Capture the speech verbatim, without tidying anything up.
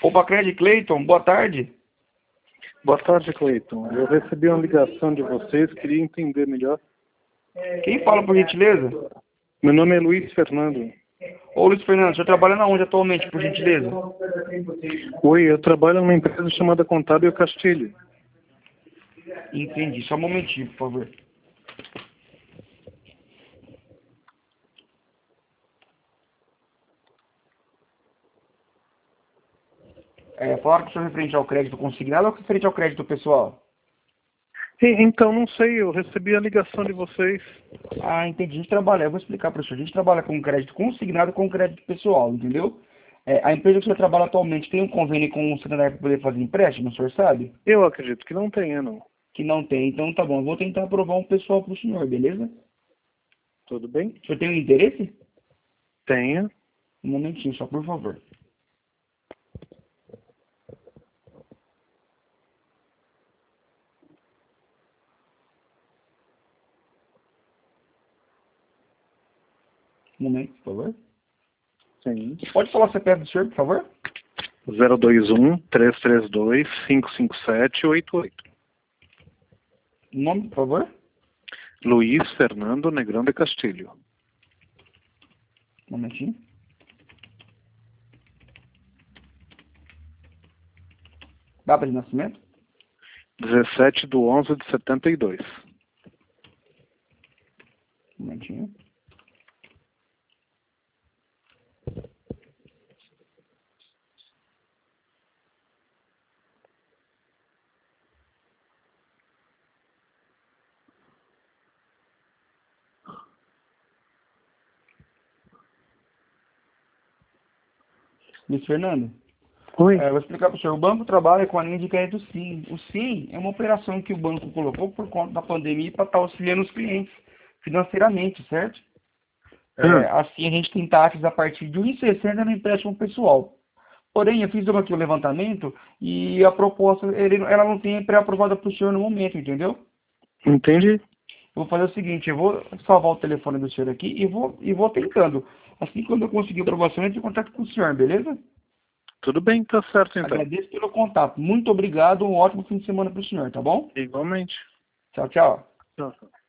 Opa, Cred Cleiton, boa tarde. Boa tarde, Cleiton. Eu recebi uma ligação de vocês, queria entender melhor. Quem fala, por gentileza? Meu nome é Luiz Fernando. Ô, Luiz Fernando, o senhor trabalha na onde atualmente, por gentileza? Oi, eu trabalho numa empresa chamada Contábil Castilho. Entendi, só um momentinho, por favor. É, falaram que o senhor referente ao crédito consignado ou referente ao crédito pessoal? E, então, não sei, eu recebi a ligação de vocês. Ah, entendi. A gente trabalha, eu vou explicar para o senhor. A gente trabalha com crédito consignado e com crédito pessoal, entendeu? É, a empresa que o senhor trabalha atualmente tem um convênio com o Santander para poder fazer empréstimo, o senhor sabe? Eu acredito que não tenha, não. Que não tem, então tá bom. Eu vou tentar aprovar um pessoal para o senhor, beleza? Tudo bem? O senhor tem um interesse? Tenha. Um momentinho só, por favor. Um momento, por favor. Sim. Pode falar o C P F do senhor, por favor? zero dois um, três três dois, cinco cinco sete, oito oito. Nome, por favor? Luiz Fernando Negrão de Castilho. Um momentinho. Data de nascimento? dezessete de onze de setenta e dois. Um momentinho. Luiz Fernando? Oi. É, eu vou explicar para o senhor. O banco trabalha com a linha de crédito SIM. O SIM é uma operação que o banco colocou por conta da pandemia para estar auxiliando os clientes financeiramente, certo? É, Hum. assim a gente tem taxas a partir de um vírgula sessenta por cento no empréstimo pessoal. Porém, eu fiz aqui o levantamento e a proposta ele, ela não tem pré-aprovada para o senhor no momento, entendeu? Entendi. Eu vou fazer o seguinte, eu vou salvar o telefone do senhor aqui e vou, e vou tentando. Assim, quando eu conseguir a aprovação, eu entro em contato com o senhor, beleza? Tudo bem, tá certo então. Agradeço pelo contato. Muito obrigado. Um ótimo fim de semana para o senhor, tá bom? Igualmente. Tchau, tchau. Tchau, tchau.